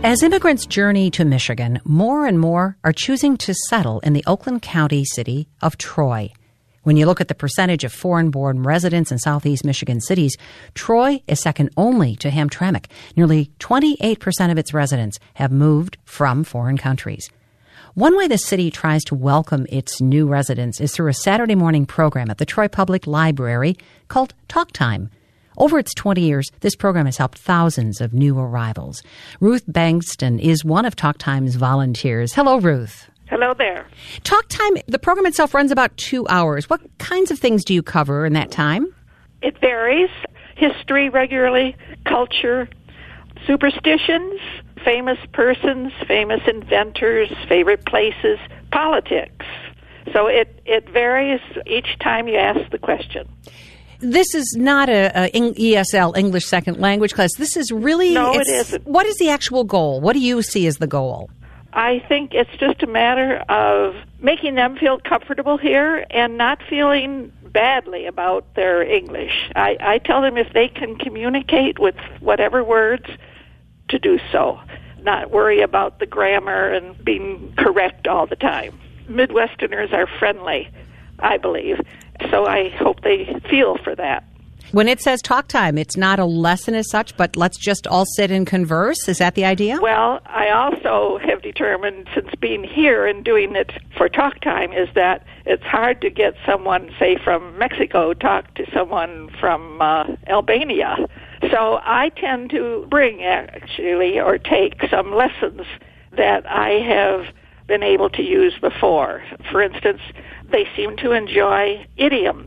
As immigrants journey to Michigan, more and more are choosing to settle in the Oakland County city of Troy. When you look at the percentage of foreign-born residents in southeast Michigan cities, Troy is second only to Hamtramck. Nearly 28% of its residents have moved from foreign countries. One way the city tries to welcome its new residents is through a Saturday morning program at the Troy Public Library called Talk Time. Over its 20 years, this program has helped thousands of new arrivals. Ruth Bankston is one of Talk Time's volunteers. Hello, Ruth. Hello there. Talk Time, the program itself runs about 2 hours. What kinds of things do you cover in that time? It varies. History regularly, culture, superstitions, famous persons, famous inventors, favorite places, politics. So it varies each time you ask the question. This is not a ESL, English Second Language class. This is really... No, it isn't. What is the actual goal? What do you see as the goal? I think it's just a matter of making them feel comfortable here and not feeling badly about their English. I tell them if they can communicate with whatever words, to do so. Not worry about the grammar and being correct all the time. Midwesterners are friendly, I believe. So I hope they feel for that. When it says Talk Time, it's not a lesson as such, but let's just all sit and converse. Is that the idea? Well, I also have determined, since being here and doing it for Talk Time, is that it's hard to get someone, say, from Mexico talk to someone from Albania. So I tend to bring, actually, or take some lessons that I have been able to use before. For instance, they seem to enjoy idioms,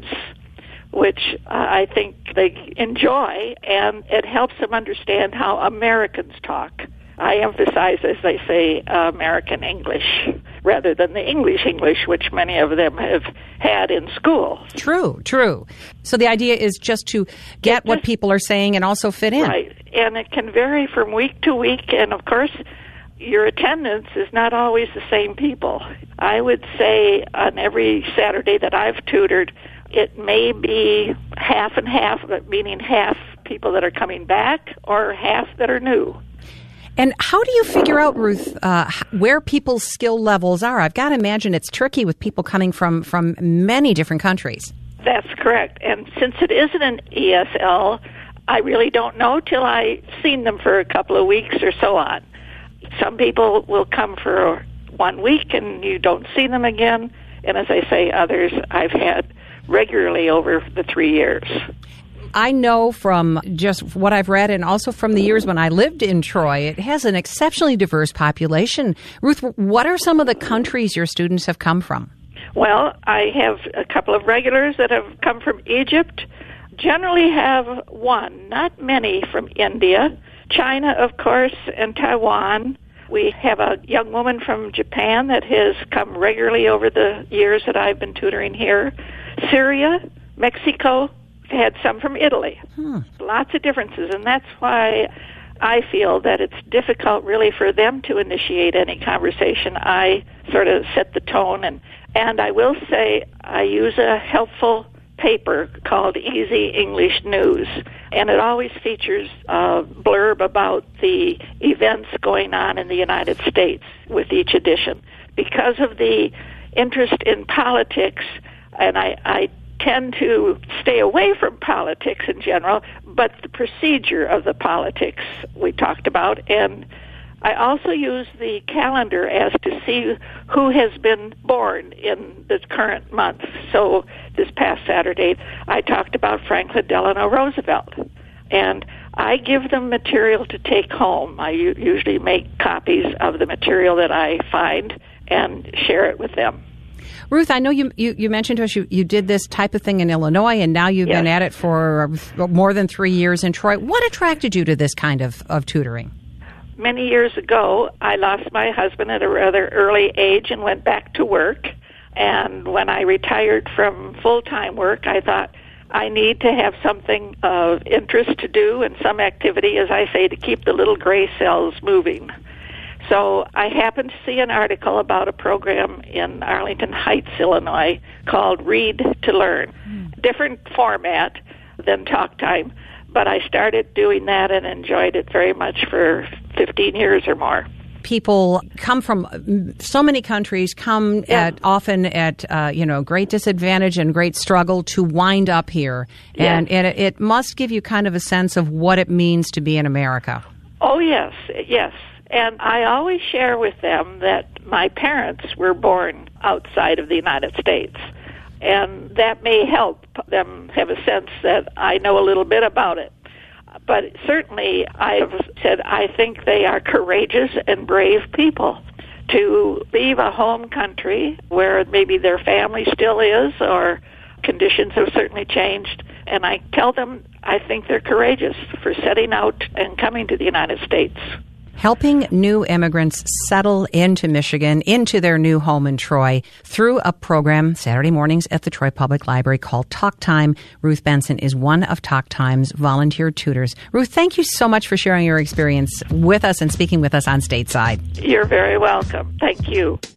which I think they enjoy, and it helps them understand how Americans talk. I emphasize, as they say, American English rather than the English, which many of them have had in school. True. So the idea is just to get what people are saying and also fit in. Right, and it can vary from week to week, and of course, your attendance is not always the same people. I would say on every Saturday that I've tutored, it may be half and half, meaning half people that are coming back or half that are new. And how do you figure out, Ruth, where people's skill levels are? I've got to imagine it's tricky with people coming from many different countries. That's correct. And since it isn't an ESL, I really don't know till I've seen them for a couple of weeks or so on. Some people will come for 1 week and you don't see them again. And as I say, others I've had regularly over the 3 years. I know from just what I've read and also from the years when I lived in Troy, it has an exceptionally diverse population. Ruth, what are some of the countries your students have come from? Well, I have a couple of regulars that have come from Egypt. Generally have one, not many from India. China, of course, and Taiwan. We have a young woman from Japan that has come regularly over the years that I've been tutoring here. Syria, Mexico, had some from Italy. Lots of differences, and that's why I feel that it's difficult really for them to initiate any conversation. I sort of set the tone, and I will say I use a helpful paper called Easy English News, and it always features a blurb about the events going on in the United States with each edition. Because of the interest in politics, and I tend to stay away from politics in general, but the procedure of the politics we talked about, and I also use the calendar as to see who has been born in the current month. So this past Saturday, I talked about Franklin Delano Roosevelt, and I give them material to take home. I usually make copies of the material that I find and share it with them. Ruth, I know you mentioned to us you did this type of thing in Illinois, and now you've been at it for more than 3 years in Troy. What attracted you to this kind of tutoring? Many years ago, I lost my husband at a rather early age and went back to work. And when I retired from full-time work, I thought I need to have something of interest to do and some activity, as I say, to keep the little gray cells moving. So I happened to see an article about a program in Arlington Heights, Illinois, called Read to Learn. Different format than Talk Time, but I started doing that and enjoyed it very much for 15 years or more. People come from so many countries, often at great disadvantage and great struggle to wind up here. And it must give you kind of a sense of what it means to be in America. Oh, yes. And I always share with them that my parents were born outside of the United States. And that may help them have a sense that I know a little bit about it. But certainly, I've said I think they are courageous and brave people to leave a home country where maybe their family still is, or conditions have certainly changed. And I tell them I think they're courageous for setting out and coming to the United States. Helping new immigrants settle into Michigan, into their new home in Troy, through a program Saturday mornings at the Troy Public Library called Talk Time. Ruth Benson is one of Talk Time's volunteer tutors. Ruth, thank you so much for sharing your experience with us and speaking with us on Stateside. You're very welcome. Thank you.